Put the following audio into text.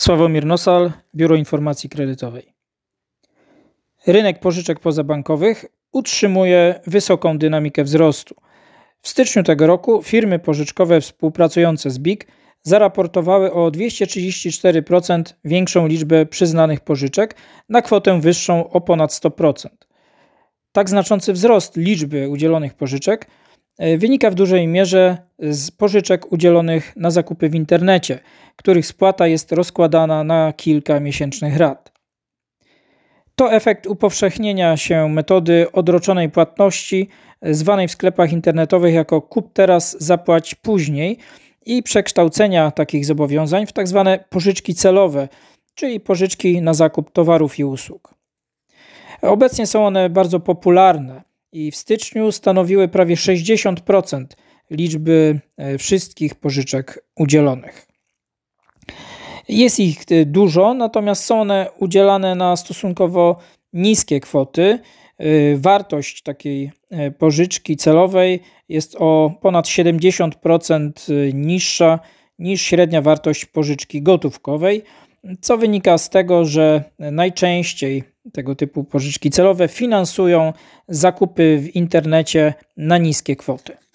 Sławomir Nosal, Biuro Informacji Kredytowej. Rynek pożyczek pozabankowych utrzymuje wysoką dynamikę wzrostu. W styczniu tego roku firmy pożyczkowe współpracujące z BIG zaraportowały o 234% większą liczbę przyznanych pożyczek na kwotę wyższą o ponad 100%. Tak znaczący wzrost liczby udzielonych pożyczek wynika w dużej mierze z pożyczek udzielonych na zakupy w internecie, których spłata jest rozkładana na kilka miesięcznych rat. To efekt upowszechnienia się metody odroczonej płatności, zwanej w sklepach internetowych jako kup teraz, zapłać później, i przekształcenia takich zobowiązań w tzw. pożyczki celowe, czyli pożyczki na zakup towarów i usług. Obecnie są one bardzo popularne i w styczniu stanowiły prawie 60% liczby wszystkich pożyczek udzielonych. Jest ich dużo, natomiast są one udzielane na stosunkowo niskie kwoty. Wartość takiej pożyczki celowej jest o ponad 70% niższa niż średnia wartość pożyczki gotówkowej, co wynika z tego, że najczęściej tego typu pożyczki celowe finansują zakupy w internecie na niskie kwoty.